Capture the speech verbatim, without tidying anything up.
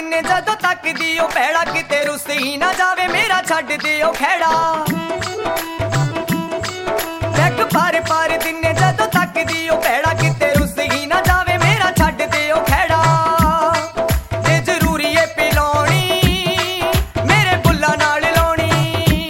दिने जदों तकदी ओ भैड़ा किते रुस ही ना जावे मेरा छड्ड दे ओ खैड़ा बैग पार पार दिने जदों तकदी ओ भैड़ा